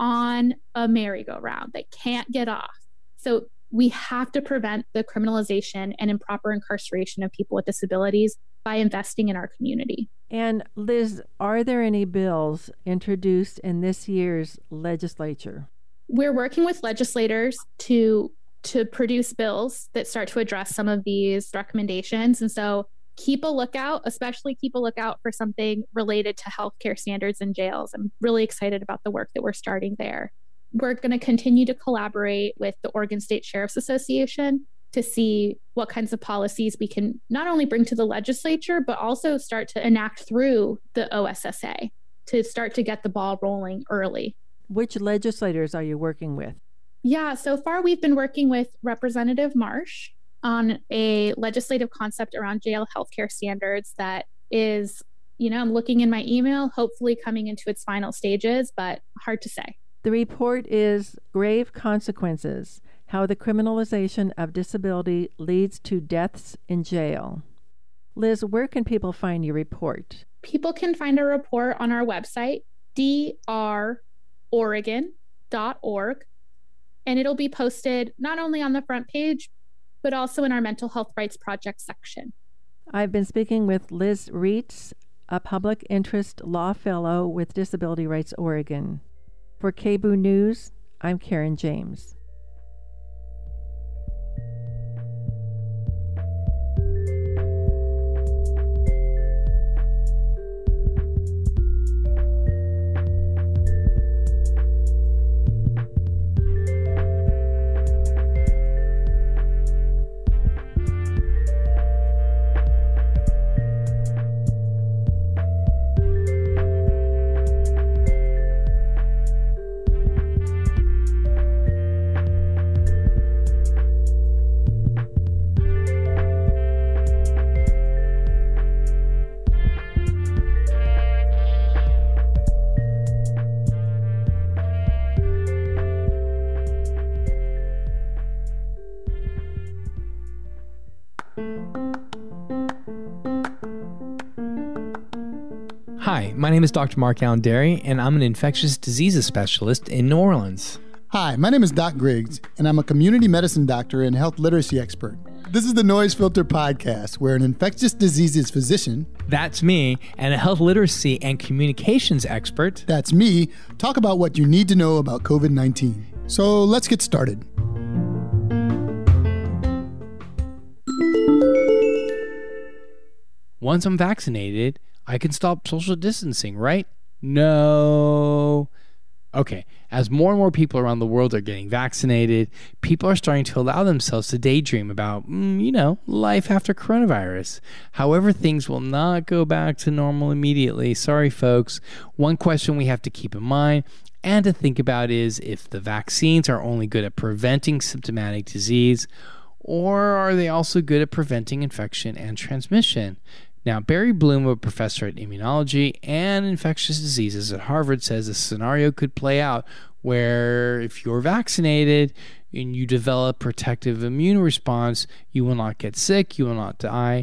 U: on a merry-go-round. They can't get off. So we have to prevent the criminalization and improper incarceration of people with disabilities by investing in our community.
T: And Liz, are there any bills introduced in this year's legislature?
U: We're working with legislators to to produce bills that start to address some of these recommendations. And so keep a lookout, especially keep a lookout for something related to healthcare standards in jails. I'm really excited about the work that we're starting there. We're going to continue to collaborate with the Oregon State Sheriff's Association to see what kinds of policies we can not only bring to the legislature, but also start to enact through the O S S A to start to get the ball rolling early.
T: Which legislators are you working with?
U: Yeah, so far we've been working with Representative Marsh on a legislative concept around jail healthcare standards that is, you know, I'm looking in my email, hopefully coming into its final stages, but hard to say.
T: The report is Grave Consequences: How the Criminalization of Disability Leads to Deaths in Jail. Liz, where can people find your report?
U: People can find a report on our website, d r oregon dot org, and it'll be posted not only on the front page, but also in our Mental Health Rights Project section.
T: I've been speaking with Liz Reitz, a public interest law fellow with Disability Rights Oregon. For K B O O News, I'm Karen James.
A: Hi, my name is Doctor Mark Allen Derry, and I'm an infectious diseases specialist in New Orleans.
V: Hi, my name is Doc Griggs, and I'm a community medicine doctor and health literacy expert. This is the Noise Filter Podcast, where an infectious diseases physician,
A: that's me, and a health literacy and communications expert,
V: that's me, talk about what you need to know about covid nineteen. So let's get started.
A: Once I'm vaccinated, I can stop social distancing, right? No. Okay, as more and more people around the world are getting vaccinated, people are starting to allow themselves to daydream about, mm, you know, life after coronavirus. However, things will not go back to normal immediately. Sorry, folks. One question we have to keep in mind and to think about is if the vaccines are only good at preventing symptomatic disease, or are they also good at preventing infection and transmission? Now, Barry Bloom, a professor at immunology and infectious diseases at Harvard, says a scenario could play out where if you're vaccinated and you develop protective immune response, you will not get sick, you will not die.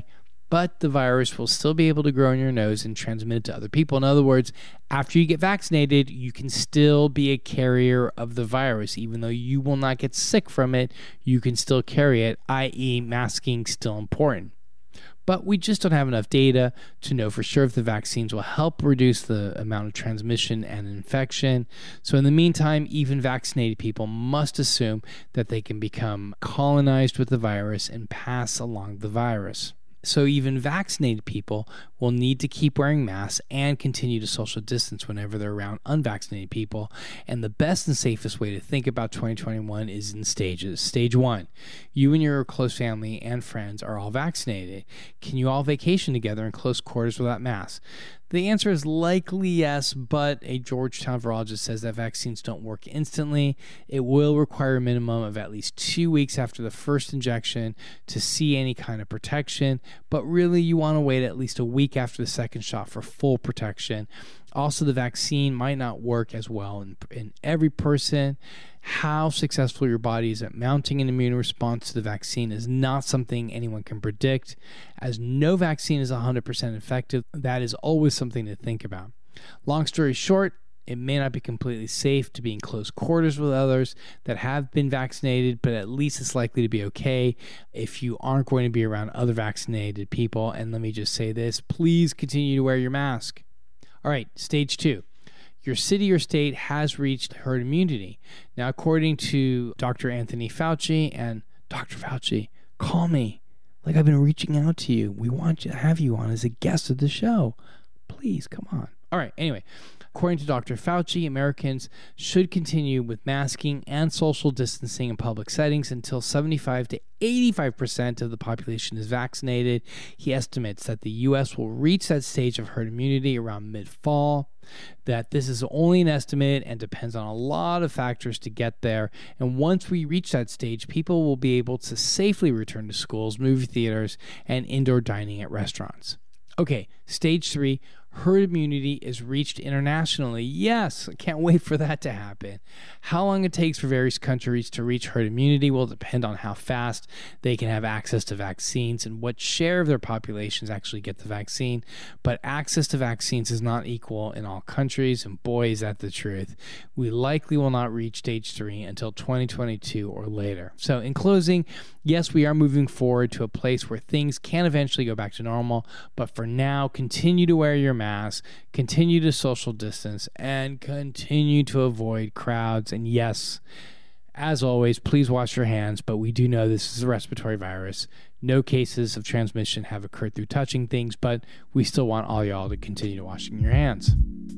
A: but the virus will still be able to grow in your nose and transmit it to other people. In other words, after you get vaccinated, you can still be a carrier of the virus. Even though you will not get sick from it, you can still carry it, that is masking still important. But we just don't have enough data to know for sure if the vaccines will help reduce the amount of transmission and infection. So in the meantime, even vaccinated people must assume that they can become colonized with the virus and pass along the virus. So even vaccinated people will need to keep wearing masks and continue to social distance whenever they're around unvaccinated people. And the best and safest way to think about twenty twenty-one is in stages. Stage one, you and your close family and friends are all vaccinated. Can you all vacation together in close quarters without masks? The answer is likely yes, but a Georgetown virologist says that vaccines don't work instantly. It will require a minimum of at least two weeks after the first injection to see any kind of protection, but really you want to wait at least a week after the second shot for full protection. Also, the vaccine might not work as well in, in every person. How successful your body is at mounting an immune response to the vaccine is not something anyone can predict. As no vaccine is one hundred percent effective, that is always something to think about. Long story short, it may not be completely safe to be in close quarters with others that have been vaccinated, but at least it's likely to be okay if you aren't going to be around other vaccinated people. And let me just say this, please continue to wear your mask. All right, stage two. Your city or state has reached herd immunity. Now, according to Doctor Anthony Fauci, and Doctor Fauci, call me. Like I've been reaching out to you. We want to have you on as a guest of the show. Please, come on. All right, anyway. According to Doctor Fauci, Americans should continue with masking and social distancing in public settings until seventy-five to eighty-five percent of the population is vaccinated. He estimates that the U S will reach that stage of herd immunity around mid-fall, that this is only an estimate and depends on a lot of factors to get there. And once we reach that stage, people will be able to safely return to schools, movie theaters, and indoor dining at restaurants. Okay, stage three, herd immunity is reached internationally. Yes, I can't wait for that to happen. How long it takes for various countries to reach herd immunity will depend on how fast they can have access to vaccines and what share of their populations actually get the vaccine. But access to vaccines is not equal in all countries, and boy, is that the truth. We likely will not reach stage three until twenty twenty-two or later. So in closing, yes, we are moving forward to a place where things can eventually go back to normal, but for now, continue to wear your mask, continue to social distance, and continue to avoid crowds. And yes, as always, please wash your hands, but we do know this is a respiratory virus. No cases of transmission have occurred through touching things, but we still want all y'all to continue washing your hands.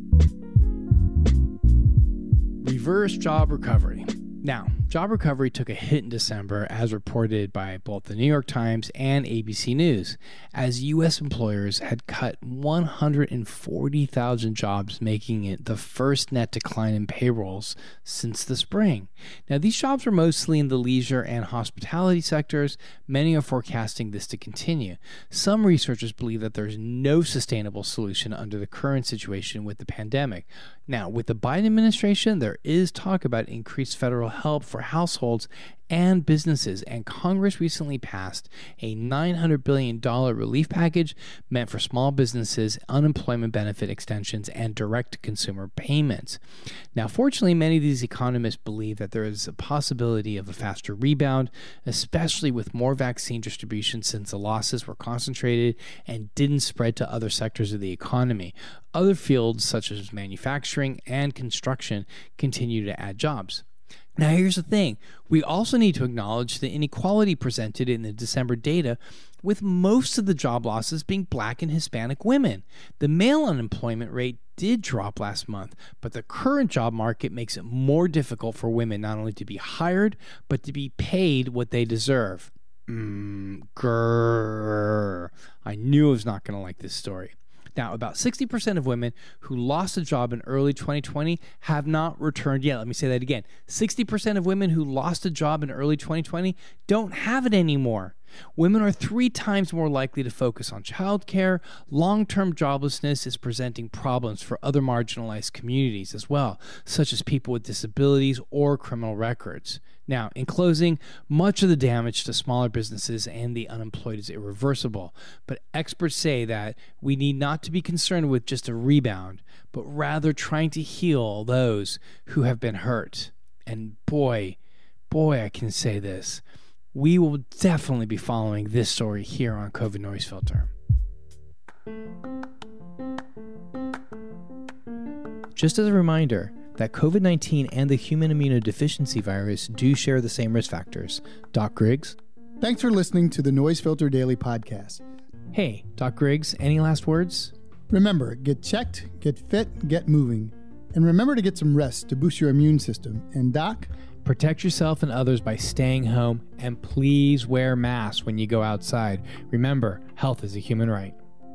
A: Reverse job recovery. Now, job recovery took a hit in December, as reported by both the New York Times and A B C News, as U S employers had cut one hundred forty thousand jobs, making it the first net decline in payrolls since the spring. Now, these jobs were mostly in the leisure and hospitality sectors. Many are forecasting this to continue. Some researchers believe that there's no sustainable solution under the current situation with the pandemic. Now, with the Biden administration, there is talk about increased federal help for households and businesses, and Congress recently passed a nine hundred billion dollars relief package meant for small businesses, unemployment benefit extensions, and direct-to-consumer payments. Now, fortunately, many of these economists believe that there is a possibility of a faster rebound, especially with more vaccine distribution since the losses were concentrated and didn't spread to other sectors of the economy. Other fields, such as manufacturing and construction, continue to add jobs. Now, here's the thing. We also need to acknowledge the inequality presented in the December data, with most of the job losses being Black and Hispanic women. The male unemployment rate did drop last month, but the current job market makes it more difficult for women not only to be hired, but to be paid what they deserve. Mmm, grrr. I knew I was not going to like this story. Now, about sixty percent of women who lost a job in early twenty twenty have not returned yet. Let me say that again. sixty percent of women who lost a job in early twenty twenty don't have it anymore. Women are three times more likely to focus on childcare. Long-term joblessness is presenting problems for other marginalized communities as well, such as people with disabilities or criminal records. Now, in closing, much of the damage to smaller businesses and the unemployed is irreversible, but experts say that we need not to be concerned with just a rebound, but rather trying to heal those who have been hurt. And boy, boy, I can say this. We will definitely be following this story here on COVID Noise Filter.
B: Just as a reminder that COVID nineteen and the human immunodeficiency virus do share the same risk factors. Doc Griggs?
V: Thanks for listening to the Noise Filter Daily Podcast.
A: Hey, Doc Griggs, any last words?
V: Remember, get checked, get fit, get moving. And remember to get some rest to boost your immune system. And Doc?
A: Protect yourself and others by staying home, and please wear masks when you go outside. Remember, health is a human right.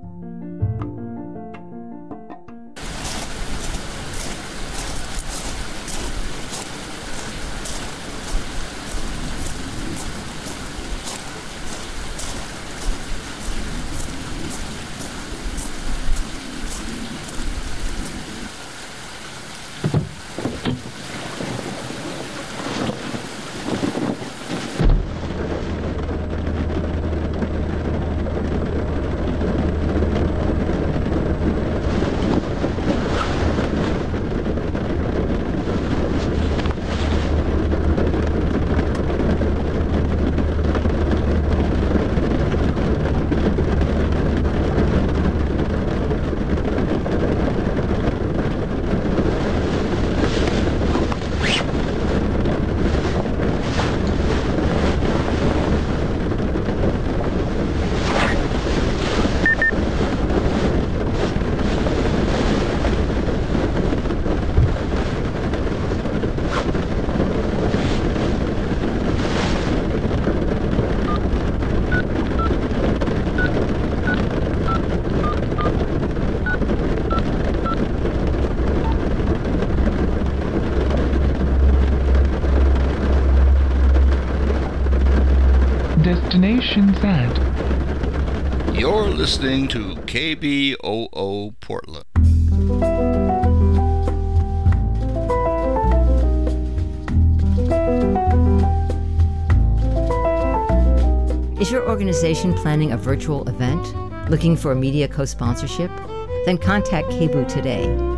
C: Destination set.
W: You're listening to K B O O Portland.
X: Is your organization planning a virtual event? Looking for a media co-sponsorship? Then contact K B O O today.